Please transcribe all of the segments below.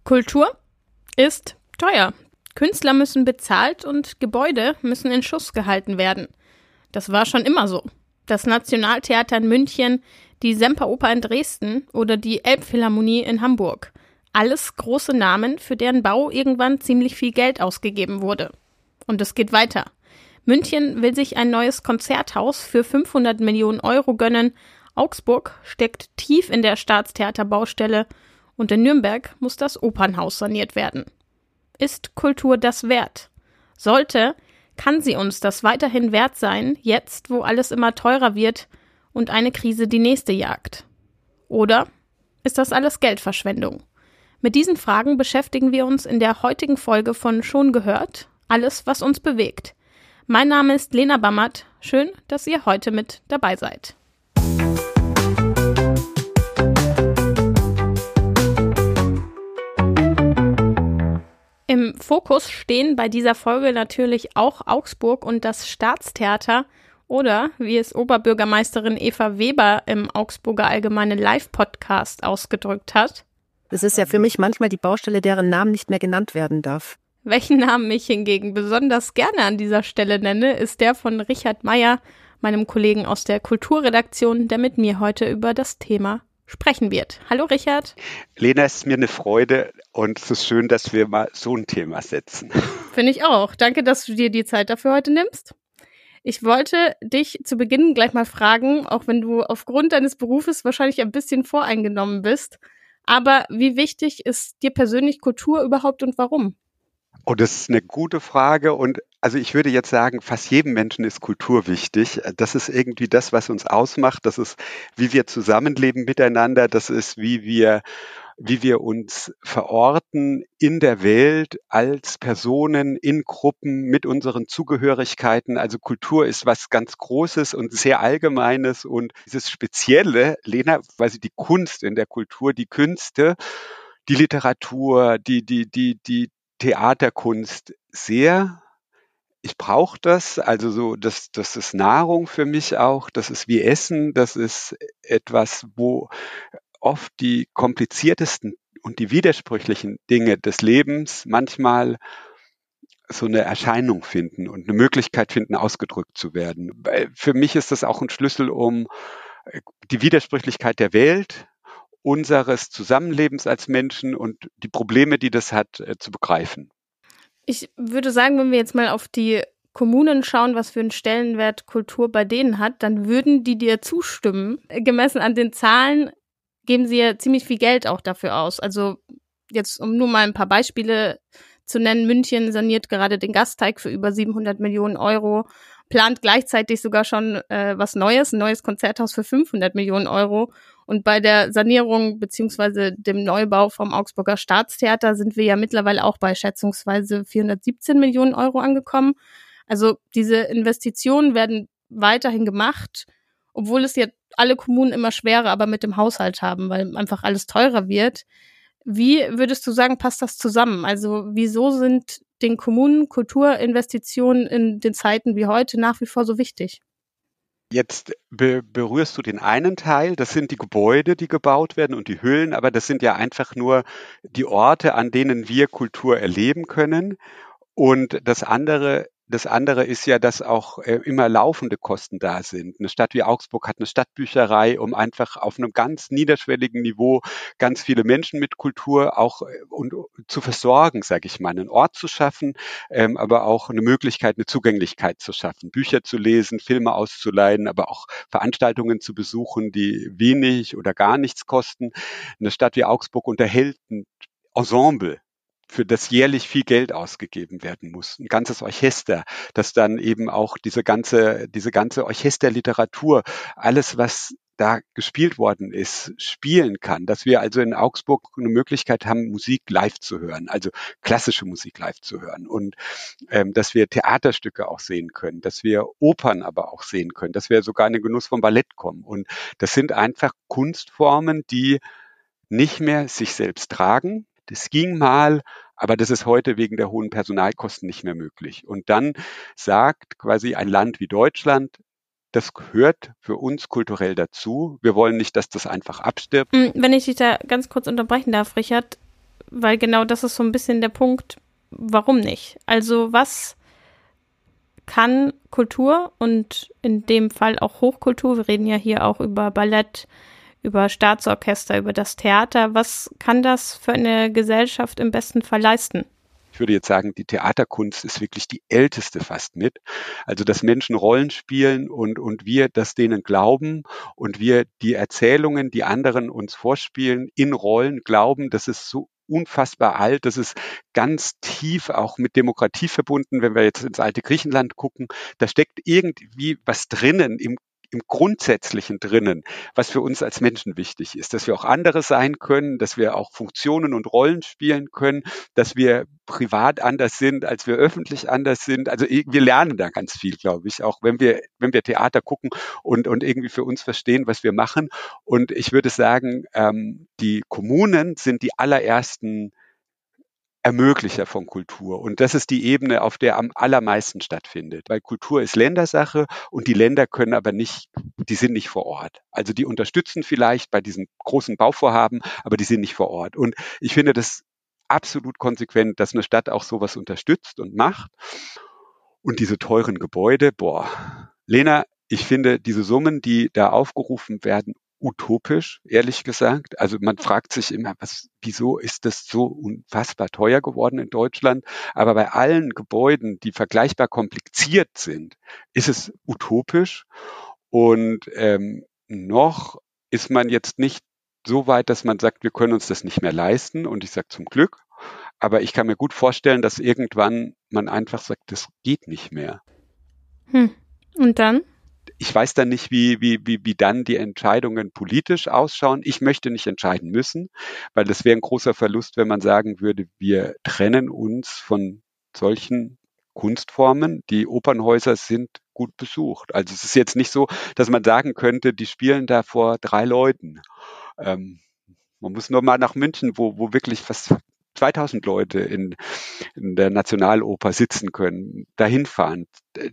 Kultur ist teuer. Künstler müssen bezahlt und Gebäude müssen in Schuss gehalten werden. Das war schon immer so. Das Nationaltheater in München, die Semperoper in Dresden oder die Elbphilharmonie in Hamburg. Alles große Namen, für deren Bau irgendwann ziemlich viel Geld ausgegeben wurde. Und es geht weiter. München will sich ein neues Konzerthaus für 500 Millionen Euro gönnen. Augsburg steckt tief in der Staatstheaterbaustelle. Und in Nürnberg muss das Opernhaus saniert werden. Ist Kultur das wert? Kann sie uns das weiterhin wert sein, jetzt, wo alles immer teurer wird und eine Krise die nächste jagt? Oder ist das alles Geldverschwendung? Mit diesen Fragen beschäftigen wir uns in der heutigen Folge von Schon gehört, alles, was uns bewegt. Mein Name ist Lena Bammert. Schön, dass ihr heute mit dabei seid. Im Fokus stehen bei dieser Folge natürlich auch Augsburg und das Staatstheater oder, wie es Oberbürgermeisterin Eva Weber im Augsburger Allgemeine Live-Podcast ausgedrückt hat. Es ist ja für mich manchmal die Baustelle, deren Namen nicht mehr genannt werden darf. Welchen Namen ich hingegen besonders gerne an dieser Stelle nenne, ist der von Richard Meyer, meinem Kollegen aus der Kulturredaktion, der mit mir heute über das Thema sprechen wird. Hallo Richard. Lena, es ist mir eine Freude und es ist schön, dass wir mal so ein Thema setzen. Finde ich auch. Danke, dass du dir die Zeit dafür heute nimmst. Ich wollte dich zu Beginn gleich mal fragen, auch wenn du aufgrund deines Berufes wahrscheinlich ein bisschen voreingenommen bist, aber wie wichtig ist dir persönlich Kultur überhaupt und warum? Oh, das ist eine gute Frage und also ich würde jetzt sagen, fast jedem Menschen ist Kultur wichtig. Das ist irgendwie das, was uns ausmacht. Das ist, wie wir zusammenleben miteinander. Das ist, wie wir uns verorten in der Welt als Personen, in Gruppen, mit unseren Zugehörigkeiten. Also Kultur ist was ganz Großes und sehr Allgemeines und dieses Spezielle, Lena, quasi die Kunst in der Kultur, die Künste, die Literatur, die Theaterkunst sehr. Ich brauche das, also so, das ist Nahrung für mich auch, das ist wie Essen, das ist etwas, wo oft die kompliziertesten und die widersprüchlichen Dinge des Lebens manchmal so eine Erscheinung finden und eine Möglichkeit finden, ausgedrückt zu werden. Weil für mich ist das auch ein Schlüssel, um die Widersprüchlichkeit der Welt, unseres Zusammenlebens als Menschen und die Probleme, die das hat, zu begreifen. Ich würde sagen, wenn wir jetzt mal auf die Kommunen schauen, was für einen Stellenwert Kultur bei denen hat, dann würden die dir zustimmen. Gemessen an den Zahlen geben sie ja ziemlich viel Geld auch dafür aus. Also jetzt, um nur mal ein paar Beispiele zu nennen, München saniert gerade den Gasteig für über 700 Millionen Euro, plant gleichzeitig sogar schon was Neues, ein neues Konzerthaus für 500 Millionen Euro. Und bei der Sanierung beziehungsweise dem Neubau vom Augsburger Staatstheater sind wir ja mittlerweile auch bei schätzungsweise 417 Millionen Euro angekommen. Also diese Investitionen werden weiterhin gemacht, obwohl es ja alle Kommunen immer schwerer aber mit dem Haushalt haben, weil einfach alles teurer wird. Wie würdest du sagen, passt das zusammen? Also wieso sind den Kommunen Kulturinvestitionen in den Zeiten wie heute nach wie vor so wichtig? Jetzt berührst du den einen Teil, das sind die Gebäude, die gebaut werden und die Hüllen, aber das sind ja einfach nur die Orte, an denen wir Kultur erleben können. Und das andere ist ja, dass auch immer laufende Kosten da sind. Eine Stadt wie Augsburg hat eine Stadtbücherei, um einfach auf einem ganz niederschwelligen Niveau ganz viele Menschen mit Kultur auch und zu versorgen, sage ich mal, einen Ort zu schaffen, aber auch eine Möglichkeit, eine Zugänglichkeit zu schaffen, Bücher zu lesen, Filme auszuleihen, aber auch Veranstaltungen zu besuchen, die wenig oder gar nichts kosten. Eine Stadt wie Augsburg unterhält ein Ensemble, für das jährlich viel Geld ausgegeben werden muss. Ein ganzes Orchester, das dann eben auch diese ganze Orchesterliteratur, alles, was da gespielt worden ist, spielen kann. Dass wir also in Augsburg eine Möglichkeit haben, Musik live zu hören, also klassische Musik live zu hören. Und dass wir Theaterstücke auch sehen können, dass wir Opern aber auch sehen können, dass wir sogar in den Genuss vom Ballett kommen. Und das sind einfach Kunstformen, die nicht mehr sich selbst tragen. Das ging mal, aber das ist heute wegen der hohen Personalkosten nicht mehr möglich. Und dann sagt quasi ein Land wie Deutschland, das gehört für uns kulturell dazu. Wir wollen nicht, dass das einfach abstirbt. Wenn ich dich da ganz kurz unterbrechen darf, Richard, weil genau das ist so ein bisschen der Punkt, warum nicht? Also was kann Kultur und in dem Fall auch Hochkultur, wir reden ja hier auch über Ballett, über Staatsorchester, über das Theater, was kann das für eine Gesellschaft im besten Fall leisten? Ich würde jetzt sagen, die Theaterkunst ist wirklich die älteste fast mit. Also, dass Menschen Rollen spielen und wir das denen glauben und wir die Erzählungen, die anderen uns vorspielen, in Rollen glauben, das ist so unfassbar alt. Das ist ganz tief auch mit Demokratie verbunden. Wenn wir jetzt ins alte Griechenland gucken, da steckt irgendwie was drinnen im Grundsätzlichen drinnen, was für uns als Menschen wichtig ist, dass wir auch andere sein können, dass wir auch Funktionen und Rollen spielen können, dass wir privat anders sind, als wir öffentlich anders sind. Also wir lernen da ganz viel, glaube ich, auch wenn wir Theater gucken und irgendwie für uns verstehen, was wir machen. Und ich würde sagen, die Kommunen sind die allerersten Ermöglicher von Kultur. Und das ist die Ebene, auf der am allermeisten stattfindet. Weil Kultur ist Ländersache und die Länder können aber nicht, die sind nicht vor Ort. Also die unterstützen vielleicht bei diesen großen Bauvorhaben, aber die sind nicht vor Ort. Und ich finde das absolut konsequent, dass eine Stadt auch sowas unterstützt und macht. Und diese teuren Gebäude, Lena, ich finde diese Summen, die da aufgerufen werden, utopisch, ehrlich gesagt. Also man fragt sich immer, wieso ist das so unfassbar teuer geworden in Deutschland? Aber bei allen Gebäuden, die vergleichbar kompliziert sind, ist es utopisch. Und noch ist man jetzt nicht so weit, dass man sagt, wir können uns das nicht mehr leisten. Und ich sage zum Glück. Aber ich kann mir gut vorstellen, dass irgendwann man einfach sagt, das geht nicht mehr. Und dann? Ich weiß dann nicht, wie dann die Entscheidungen politisch ausschauen. Ich möchte nicht entscheiden müssen, weil das wäre ein großer Verlust, wenn man sagen würde, wir trennen uns von solchen Kunstformen. Die Opernhäuser sind gut besucht. Also es ist jetzt nicht so, dass man sagen könnte, die spielen da vor 3 Leuten. Man muss nur mal nach München, wo wirklich fast 2000 Leute in der Nationaloper sitzen können, dahin fahren.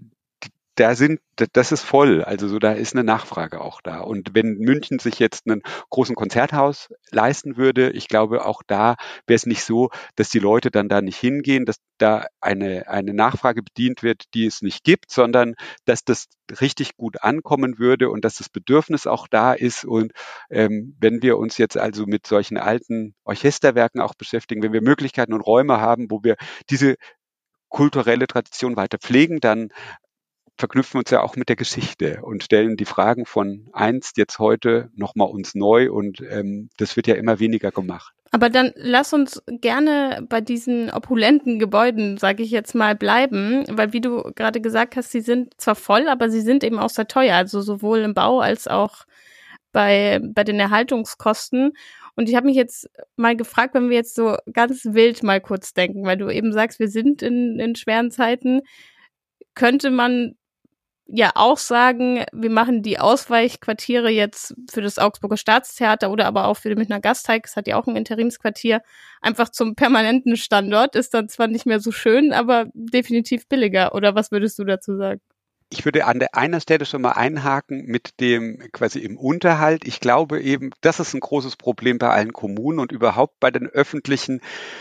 Das ist voll. Also so, da ist eine Nachfrage auch da. Und wenn München sich jetzt einen großen Konzerthaus leisten würde, ich glaube, auch da wäre es nicht so, dass die Leute dann da nicht hingehen, dass da eine Nachfrage bedient wird, die es nicht gibt, sondern dass das richtig gut ankommen würde und dass das Bedürfnis auch da ist. Und wenn wir uns jetzt also mit solchen alten Orchesterwerken auch beschäftigen, wenn wir Möglichkeiten und Räume haben, wo wir diese kulturelle Tradition weiter pflegen, dann verknüpfen wir uns ja auch mit der Geschichte und stellen die Fragen von einst jetzt heute nochmal uns neu und das wird ja immer weniger gemacht. Aber dann lass uns gerne bei diesen opulenten Gebäuden, sage ich jetzt mal, bleiben, weil wie du gerade gesagt hast, sie sind zwar voll, aber sie sind eben auch sehr teuer, also sowohl im Bau als auch bei den Erhaltungskosten. Und ich habe mich jetzt mal gefragt, wenn wir jetzt so ganz wild mal kurz denken, weil du eben sagst, wir sind in schweren Zeiten, könnte man ja auch sagen, wir machen die Ausweichquartiere jetzt für das Augsburger Staatstheater oder aber auch für den Münchner Gasteig, es hat ja auch ein Interimsquartier, einfach zum permanenten Standort, ist dann zwar nicht mehr so schön, aber definitiv billiger. Oder was würdest du dazu sagen? Ich würde an der einer Stelle schon mal einhaken mit dem quasi im Unterhalt. Ich glaube eben, das ist ein großes Problem bei allen Kommunen und überhaupt bei den öffentlichen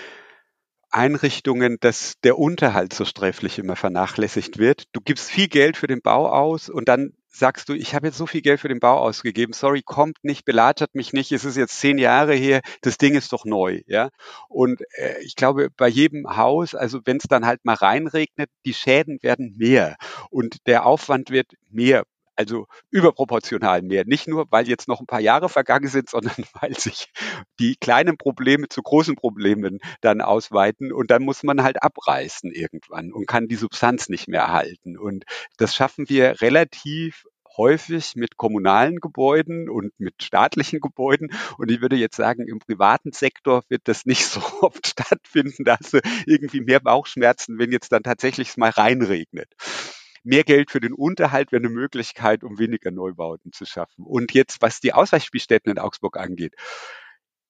Einrichtungen, dass der Unterhalt so sträflich immer vernachlässigt wird. Du gibst viel Geld für den Bau aus und dann sagst du, ich habe jetzt so viel Geld für den Bau ausgegeben, sorry, kommt nicht, belatschert mich nicht, es ist jetzt 10 Jahre her, das Ding ist doch neu, ja. Und ich glaube, bei jedem Haus, also wenn es dann halt mal reinregnet, die Schäden werden mehr und der Aufwand wird mehr. Also überproportional mehr. Nicht nur, weil jetzt noch ein paar Jahre vergangen sind, sondern weil sich die kleinen Probleme zu großen Problemen dann ausweiten und dann muss man halt abreißen irgendwann und kann die Substanz nicht mehr erhalten. Und das schaffen wir relativ häufig mit kommunalen Gebäuden und mit staatlichen Gebäuden. Und ich würde jetzt sagen, im privaten Sektor wird das nicht so oft stattfinden. Da hast du irgendwie mehr Bauchschmerzen, wenn jetzt dann tatsächlich es mal reinregnet. Mehr Geld für den Unterhalt wäre eine Möglichkeit, um weniger Neubauten zu schaffen. Und jetzt, was die Ausweichspielstätten in Augsburg angeht,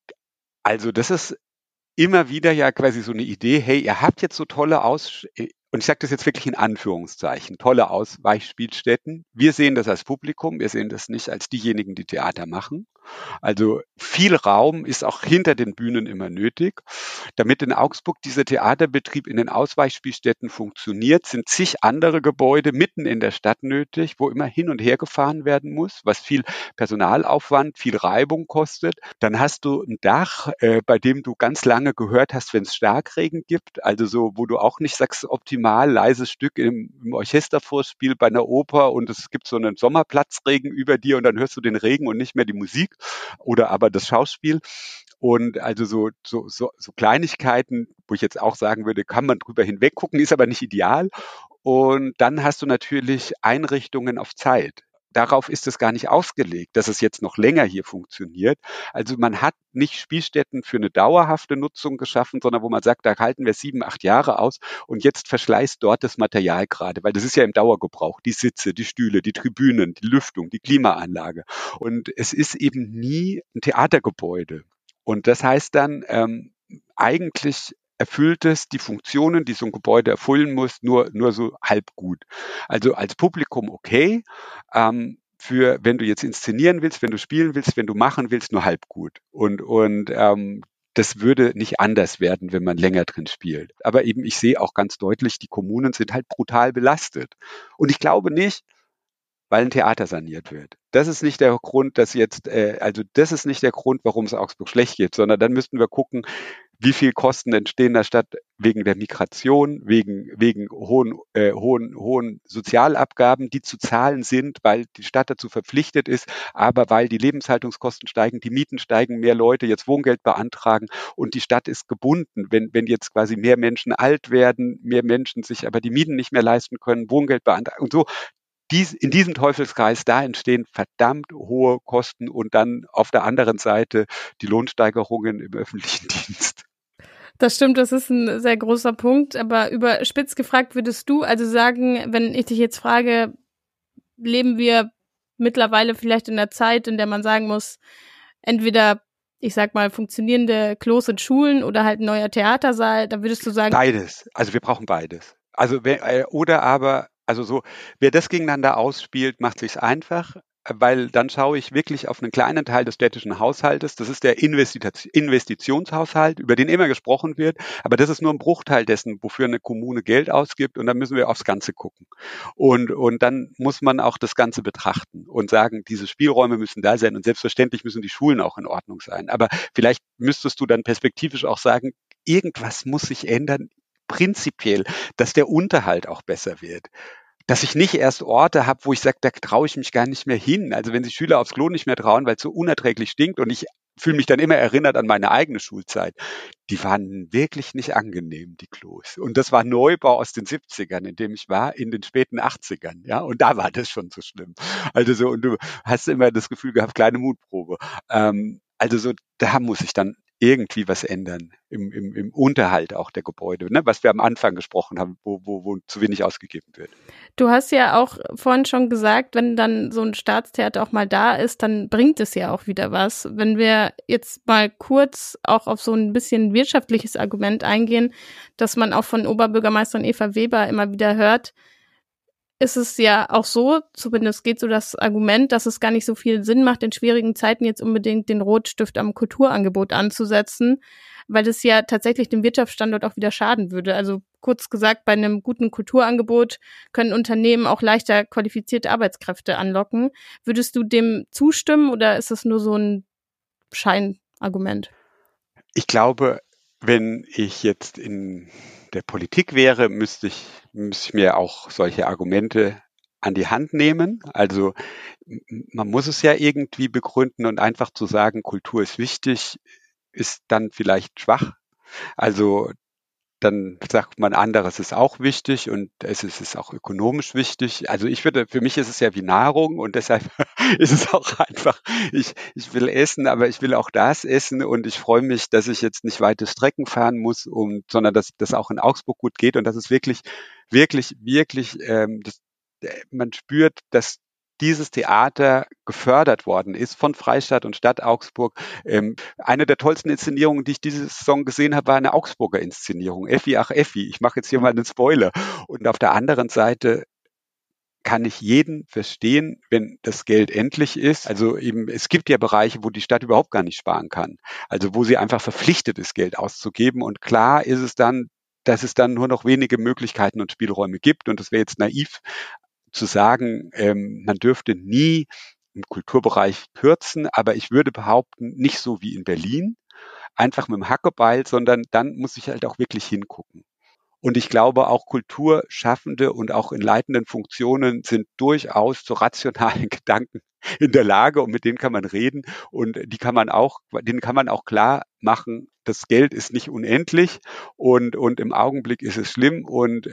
also das ist immer wieder ja quasi so eine Idee, hey, ihr habt jetzt so tolle und ich sage das jetzt wirklich in Anführungszeichen, tolle Ausweichspielstätten. Wir sehen das als Publikum, wir sehen das nicht als diejenigen, die Theater machen. Also viel Raum ist auch hinter den Bühnen immer nötig. Damit in Augsburg dieser Theaterbetrieb in den Ausweichspielstätten funktioniert, sind zig andere Gebäude mitten in der Stadt nötig, wo immer hin und her gefahren werden muss, was viel Personalaufwand, viel Reibung kostet. Dann hast du ein Dach, bei dem du ganz lange gehört hast, wenn es Starkregen gibt, also so, wo du auch nicht sagst, optimal leises Stück im Orchestervorspiel bei einer Oper und es gibt so einen Sommerplatzregen über dir und dann hörst du den Regen und nicht mehr die Musik oder aber das Schauspiel. Und also so Kleinigkeiten, wo ich jetzt auch sagen würde, kann man drüber hinweggucken, ist aber nicht ideal. Und dann hast du natürlich Einrichtungen auf Zeit. Darauf ist es gar nicht ausgelegt, dass es jetzt noch länger hier funktioniert. Also man hat nicht Spielstätten für eine dauerhafte Nutzung geschaffen, sondern wo man sagt, da halten wir 7, 8 Jahre aus und jetzt verschleißt dort das Material gerade, weil das ist ja im Dauergebrauch, die Sitze, die Stühle, die Tribünen, die Lüftung, die Klimaanlage. Und es ist eben nie ein Theatergebäude. Und das heißt dann, eigentlich erfüllt es die Funktionen, die so ein Gebäude erfüllen muss, nur so halb gut. Also als Publikum okay, für wenn du jetzt inszenieren willst, wenn du spielen willst, wenn du machen willst, nur halb gut. Und das würde nicht anders werden, wenn man länger drin spielt. Aber eben, ich sehe auch ganz deutlich, die Kommunen sind halt brutal belastet. Und ich glaube nicht, weil ein Theater saniert wird. Das ist nicht der Grund, dass jetzt, also das ist nicht der Grund, warum es Augsburg schlecht geht, sondern dann müssten wir gucken, wie viel Kosten entstehen der Stadt wegen der Migration, wegen hohen Sozialabgaben, die zu zahlen sind, weil die Stadt dazu verpflichtet ist, aber weil die Lebenshaltungskosten steigen, die Mieten steigen, mehr Leute jetzt Wohngeld beantragen und die Stadt ist gebunden, wenn jetzt quasi mehr Menschen alt werden, mehr Menschen sich aber die Mieten nicht mehr leisten können, Wohngeld beantragen und so. In diesem Teufelskreis, da entstehen verdammt hohe Kosten und dann auf der anderen Seite die Lohnsteigerungen im öffentlichen Dienst. Das stimmt, das ist ein sehr großer Punkt, aber überspitzt gefragt würdest du also sagen, wenn ich dich jetzt frage, leben wir mittlerweile vielleicht in der Zeit, in der man sagen muss, entweder, ich sag mal, funktionierende Klos und Schulen oder halt ein neuer Theatersaal, da würdest du sagen... Beides. Also wir brauchen beides. Also oder aber, also so, wer das gegeneinander ausspielt, macht sich's einfach, weil dann schaue ich wirklich auf einen kleinen Teil des städtischen Haushaltes. Das ist der Investitionshaushalt, über den immer gesprochen wird. Aber das ist nur ein Bruchteil dessen, wofür eine Kommune Geld ausgibt. Und dann müssen wir aufs Ganze gucken. Und dann muss man auch das Ganze betrachten und sagen, diese Spielräume müssen da sein. Und selbstverständlich müssen die Schulen auch in Ordnung sein. Aber vielleicht müsstest du dann perspektivisch auch sagen, irgendwas muss sich ändern, prinzipiell, dass der Unterhalt auch besser wird. Dass ich nicht erst Orte habe, wo ich sage, da traue ich mich gar nicht mehr hin. Also wenn sich Schüler aufs Klo nicht mehr trauen, weil es so unerträglich stinkt und ich fühle mich dann immer erinnert an meine eigene Schulzeit. Die waren wirklich nicht angenehm, die Klos. Und das war Neubau aus den 70ern, in dem ich war, in den späten 80ern. Ja, und da war das schon so schlimm. Also so, und du hast immer das Gefühl gehabt, kleine Mutprobe. Also so, da muss ich dann irgendwie was ändern im Unterhalt auch der Gebäude, ne? Was wir am Anfang gesprochen haben, wo zu wenig ausgegeben wird. Du hast ja auch vorhin schon gesagt, wenn dann so ein Staatstheater auch mal da ist, dann bringt es ja auch wieder was. Wenn wir jetzt mal kurz auch auf so ein bisschen wirtschaftliches Argument eingehen, dass man auch von Oberbürgermeisterin Eva Weber immer wieder hört, ist es ja auch so, zumindest geht so das Argument, dass es gar nicht so viel Sinn macht, in schwierigen Zeiten jetzt unbedingt den Rotstift am Kulturangebot anzusetzen, weil es ja tatsächlich dem Wirtschaftsstandort auch wieder schaden würde. Also kurz gesagt, bei einem guten Kulturangebot können Unternehmen auch leichter qualifizierte Arbeitskräfte anlocken. Würdest du dem zustimmen oder ist es nur so ein Scheinargument? Ich glaube, wenn ich jetzt in der Politik wäre, müsste ich mir auch solche Argumente an die Hand nehmen. Also man muss es ja irgendwie begründen und einfach zu sagen, Kultur ist wichtig, ist dann vielleicht schwach. Also dann sagt man, anderes ist auch wichtig und es ist auch ökonomisch wichtig. Also für mich ist es ja wie Nahrung und deshalb ist es auch einfach, ich will essen, aber ich will auch das essen und ich freue mich, dass ich jetzt nicht weite Strecken fahren muss, sondern dass das auch in Augsburg gut geht und dass es wirklich, wirklich, wirklich, man spürt, dass dieses Theater gefördert worden ist von Freistaat und Stadt Augsburg. Eine der tollsten Inszenierungen, die ich diese Saison gesehen habe, war eine Augsburger Inszenierung. Effi, ach Effi, ich mache jetzt hier mal einen Spoiler. Und auf der anderen Seite kann ich jeden verstehen, wenn das Geld endlich ist. Also eben, es gibt ja Bereiche, wo die Stadt überhaupt gar nicht sparen kann. Also wo sie einfach verpflichtet ist, Geld auszugeben. Und klar ist es dann, dass es dann nur noch wenige Möglichkeiten und Spielräume gibt. Und es wäre jetzt naiv zu sagen, man dürfte nie im Kulturbereich kürzen. Aber ich würde behaupten, nicht so wie in Berlin, einfach mit dem Hackebeil, sondern dann muss ich halt auch wirklich hingucken. Und ich glaube, auch Kulturschaffende und auch in leitenden Funktionen sind durchaus zu rationalen Gedanken in der Lage und mit denen kann man reden und denen kann man auch klar machen, das Geld ist nicht unendlich und im Augenblick ist es schlimm und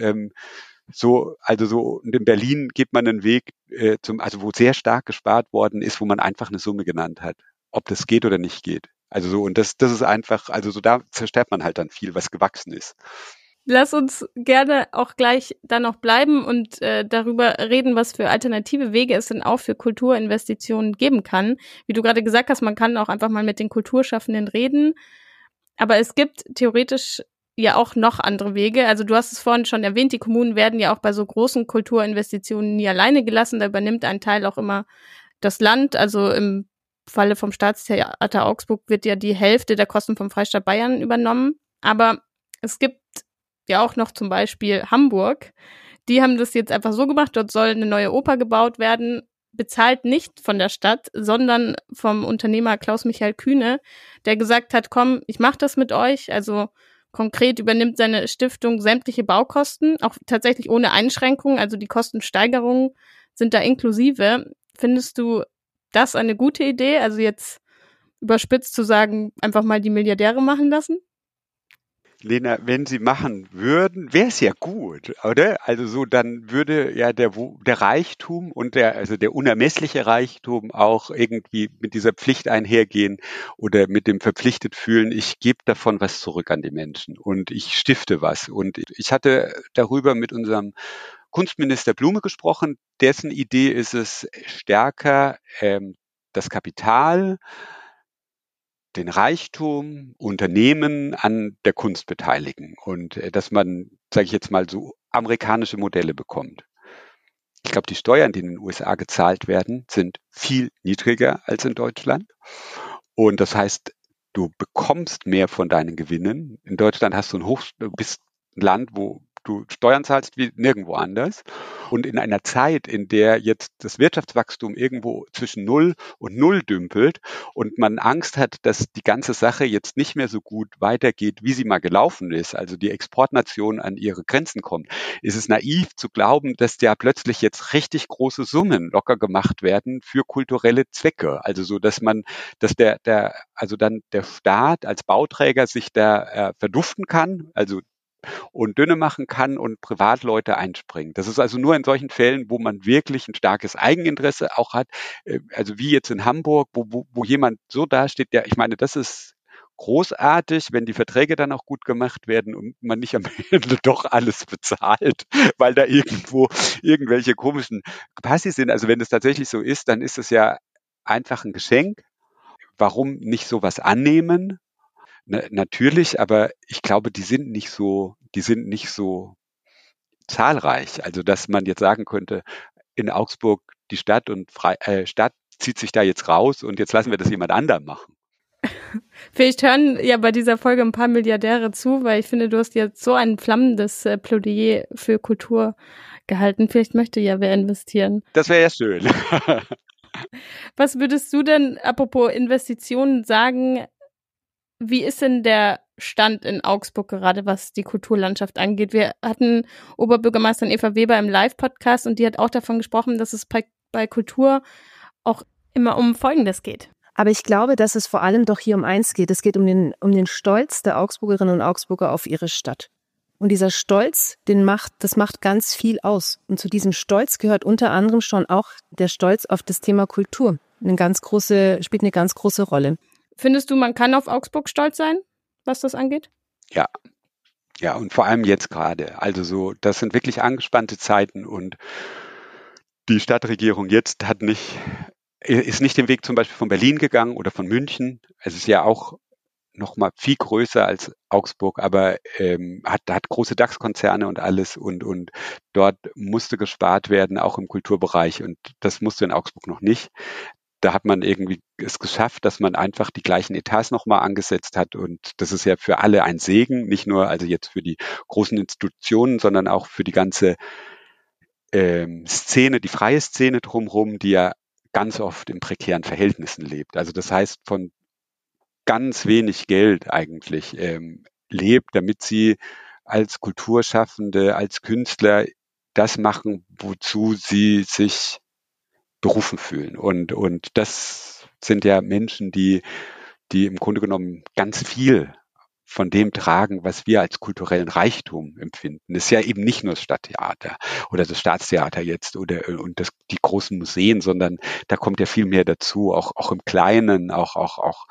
so und in Berlin geht man einen Weg wo sehr stark gespart worden ist, wo man einfach eine Summe genannt hat, ob das geht oder nicht geht. Also so, und das ist einfach, also so da zerstört man halt dann viel, was gewachsen ist. Lass uns gerne auch gleich da noch bleiben und darüber reden, was für alternative Wege es denn auch für Kulturinvestitionen geben kann. Wie du gerade gesagt hast, man kann auch einfach mal mit den Kulturschaffenden reden. Aber es gibt theoretisch ja auch noch andere Wege. Also du hast es vorhin schon erwähnt, die Kommunen werden ja auch bei so großen Kulturinvestitionen nie alleine gelassen. Da übernimmt ein Teil auch immer das Land. Also im Falle vom Staatstheater Augsburg wird ja die Hälfte der Kosten vom Freistaat Bayern übernommen. Aber es gibt ja auch noch zum Beispiel Hamburg. Die haben das jetzt einfach so gemacht, dort soll eine neue Oper gebaut werden, bezahlt nicht von der Stadt, sondern vom Unternehmer Klaus-Michael Kühne, der gesagt hat, komm, ich mache das mit euch. Also konkret übernimmt seine Stiftung sämtliche Baukosten, auch tatsächlich ohne Einschränkungen, also die Kostensteigerungen sind da inklusive. Findest du das eine gute Idee? Also jetzt überspitzt zu sagen, einfach mal die Milliardäre machen lassen? Lena, wenn sie machen würden, wäre es ja gut, oder? Also so, dann würde ja der Reichtum und der unermessliche Reichtum auch irgendwie mit dieser Pflicht einhergehen oder mit dem verpflichtet fühlen, ich gebe davon was zurück an die Menschen und ich stifte was. Und ich hatte darüber mit unserem Kunstminister Blume gesprochen, dessen Idee ist es stärker, das Kapital, den Reichtum, Unternehmen an der Kunst beteiligen und dass man, sage ich jetzt mal, so amerikanische Modelle bekommt. Ich glaube, die Steuern, die in den USA gezahlt werden, sind viel niedriger als in Deutschland. Und das heißt, du bekommst mehr von deinen Gewinnen. In Deutschland du bist ein Land, wo du Steuern zahlst wie nirgendwo anders. Und in einer Zeit, in der jetzt das Wirtschaftswachstum irgendwo zwischen 0 und 0 dümpelt und man Angst hat, dass die ganze Sache jetzt nicht mehr so gut weitergeht, wie sie mal gelaufen ist, also die Exportnation an ihre Grenzen kommt, ist es naiv zu glauben, dass da plötzlich jetzt richtig große Summen locker gemacht werden für kulturelle Zwecke. Also so, dass dann der Staat als Bauträger sich da verduften kann, also und dünne machen kann und Privatleute einspringen. Das ist also nur in solchen Fällen, wo man wirklich ein starkes Eigeninteresse auch hat, also wie jetzt in Hamburg, wo jemand so dasteht, ja, ich meine, das ist großartig, wenn die Verträge dann auch gut gemacht werden und man nicht am Ende doch alles bezahlt, weil da irgendwo irgendwelche komischen Passi sind. Also wenn es tatsächlich so ist, dann ist es ja einfach ein Geschenk. Warum nicht sowas annehmen? Natürlich, aber ich glaube, die sind nicht so zahlreich. Also, dass man jetzt sagen könnte, in Augsburg die Stadt zieht sich da jetzt raus und jetzt lassen wir das jemand anderem machen. Vielleicht hören ja bei dieser Folge ein paar Milliardäre zu, weil ich finde, du hast jetzt so ein flammendes Plädoyer für Kultur gehalten. Vielleicht möchte ja wer investieren. Das wäre ja schön. Was würdest du denn, apropos Investitionen, sagen, wie ist denn der Stand in Augsburg gerade, was die Kulturlandschaft angeht? Wir hatten Oberbürgermeisterin Eva Weber im Live-Podcast und die hat auch davon gesprochen, dass es bei Kultur auch immer um Folgendes geht. Aber ich glaube, dass es vor allem doch hier um eins geht. Es geht um den Stolz der Augsburgerinnen und Augsburger auf ihre Stadt. Und dieser Stolz, das macht ganz viel aus. Und zu diesem Stolz gehört unter anderem schon auch der Stolz auf das Thema Kultur. Spielt eine ganz große Rolle. Findest du, man kann auf Augsburg stolz sein, was das angeht? Ja. Ja, und vor allem jetzt gerade. Also so, das sind wirklich angespannte Zeiten und die Stadtregierung jetzt ist nicht den Weg zum Beispiel von Berlin gegangen oder von München. Es ist ja auch noch mal viel größer als Augsburg, aber hat große DAX-Konzerne und alles und dort musste gespart werden, auch im Kulturbereich, und das musste in Augsburg noch nicht. Da hat man irgendwie es geschafft, dass man einfach die gleichen Etats nochmal angesetzt hat, und das ist ja für alle ein Segen, nicht nur also jetzt für die großen Institutionen, sondern auch für die ganze Szene, die freie Szene drumherum, die ja ganz oft in prekären Verhältnissen lebt. Also das heißt, von ganz wenig Geld eigentlich lebt, damit sie als Kulturschaffende, als Künstler das machen, wozu sie sich berufen fühlen. Und das sind ja Menschen, die im Grunde genommen ganz viel von dem tragen, was wir als kulturellen Reichtum empfinden. Das ist ja eben nicht nur das Stadttheater oder das Staatstheater jetzt und die großen Museen, sondern da kommt ja viel mehr dazu, auch im Kleinen, auch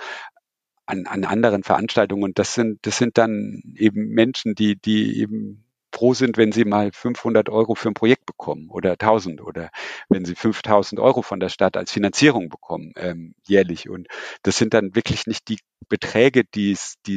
an anderen Veranstaltungen. Und das sind dann eben Menschen, die eben froh sind, wenn sie mal 500 € für ein Projekt bekommen oder 1.000 oder wenn sie 5.000 € von der Stadt als Finanzierung bekommen, jährlich. Und das sind dann wirklich nicht die Beträge, die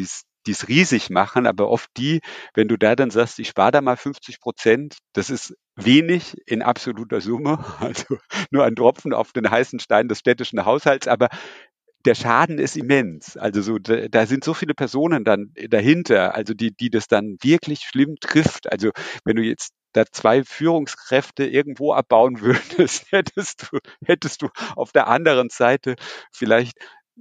es riesig machen, aber oft wenn du da dann sagst, ich spare da mal 50%, das ist wenig in absoluter Summe, also nur ein Tropfen auf den heißen Stein des städtischen Haushalts, aber der Schaden ist immens. Also da sind so viele Personen dann dahinter, also die das dann wirklich schlimm trifft. Also wenn du jetzt da 2 Führungskräfte irgendwo abbauen würdest, hättest du auf der anderen Seite vielleicht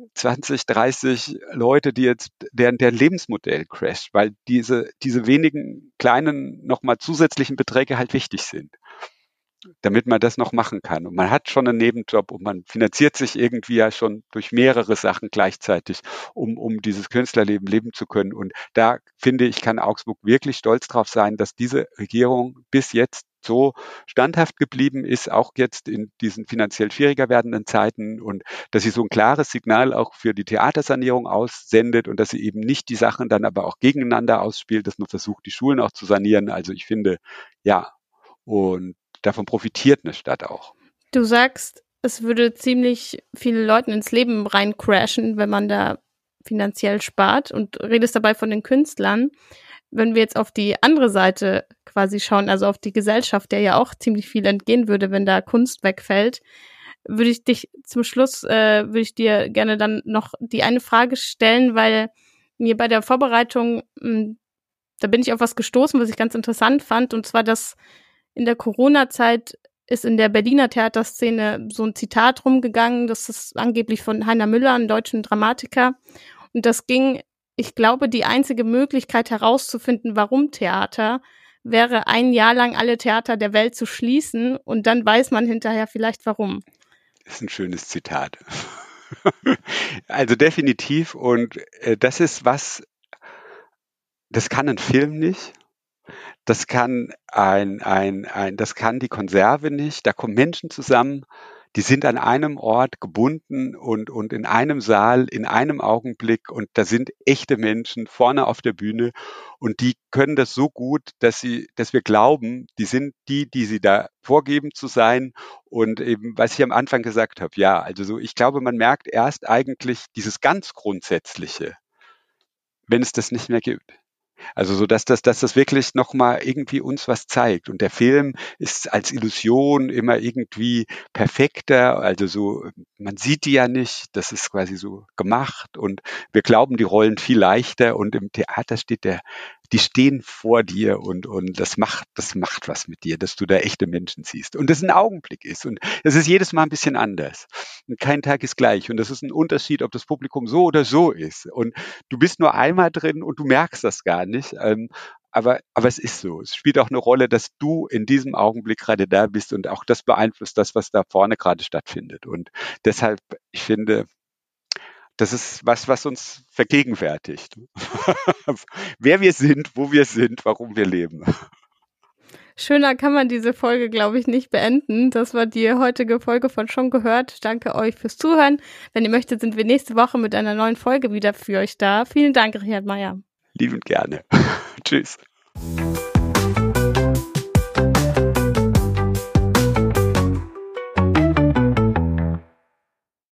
20, 30 Leute, deren Lebensmodell crasht, weil diese wenigen kleinen nochmal zusätzlichen Beträge halt wichtig sind, damit man das noch machen kann. Und man hat schon einen Nebenjob und man finanziert sich irgendwie ja schon durch mehrere Sachen gleichzeitig, um dieses Künstlerleben leben zu können. Und da finde ich, kann Augsburg wirklich stolz drauf sein, dass diese Regierung bis jetzt so standhaft geblieben ist, auch jetzt in diesen finanziell schwieriger werdenden Zeiten, und dass sie so ein klares Signal auch für die Theatersanierung aussendet und dass sie eben nicht die Sachen dann aber auch gegeneinander ausspielt, dass man versucht, die Schulen auch zu sanieren. Also ich finde, ja, und davon profitiert eine Stadt auch. Du sagst, es würde ziemlich viele Leuten ins Leben rein crashen, wenn man da finanziell spart, und redest dabei von den Künstlern. Wenn wir jetzt auf die andere Seite quasi schauen, also auf die Gesellschaft, der ja auch ziemlich viel entgehen würde, wenn da Kunst wegfällt, würde ich dir gerne dann noch die eine Frage stellen, weil mir bei der Vorbereitung, da bin ich auf was gestoßen, was ich ganz interessant fand, und zwar, dass in der Corona-Zeit ist in der Berliner Theaterszene so ein Zitat rumgegangen, das ist angeblich von Heiner Müller, einem deutschen Dramatiker. Und das ging, ich glaube, die einzige Möglichkeit herauszufinden, warum Theater, wäre 1 Jahr lang alle Theater der Welt zu schließen, und dann weiß man hinterher vielleicht warum. Das ist ein schönes Zitat. Also definitiv, und das ist das kann ein Film nicht. Das kann das kann die Konserve nicht. Da kommen Menschen zusammen, die sind an einem Ort gebunden und in einem Saal, in einem Augenblick, und da sind echte Menschen vorne auf der Bühne, und die können das so gut, dass wir glauben, die sind die sie da vorgeben zu sein. Und eben, was ich am Anfang gesagt habe, ja, also so, ich glaube, man merkt erst eigentlich dieses ganz Grundsätzliche, wenn es das nicht mehr gibt. Also so, dass das wirklich nochmal irgendwie uns was zeigt. Und der Film ist als Illusion immer irgendwie perfekter. Also so, man sieht die ja nicht. Das ist quasi so gemacht. Und wir glauben, die rollen viel leichter. Und im Theater die stehen vor dir, und das macht was mit dir, dass du da echte Menschen siehst. Und das ein Augenblick ist. Und es ist jedes Mal ein bisschen anders. Und kein Tag ist gleich. Und das ist ein Unterschied, ob das Publikum so oder so ist. Und du bist nur einmal drin und du merkst das gar nicht. Aber es ist so. Es spielt auch eine Rolle, dass du in diesem Augenblick gerade da bist, und auch das beeinflusst das, was da vorne gerade stattfindet. Und deshalb, ich finde, das ist was uns vergegenwärtigt. Wer wir sind, wo wir sind, warum wir leben. Schöner kann man diese Folge, glaube ich, nicht beenden. Das war die heutige Folge von Schon gehört. Danke euch fürs Zuhören. Wenn ihr möchtet, sind wir nächste Woche mit einer neuen Folge wieder für euch da. Vielen Dank, Richard Meyer. Liebend gerne. Tschüss.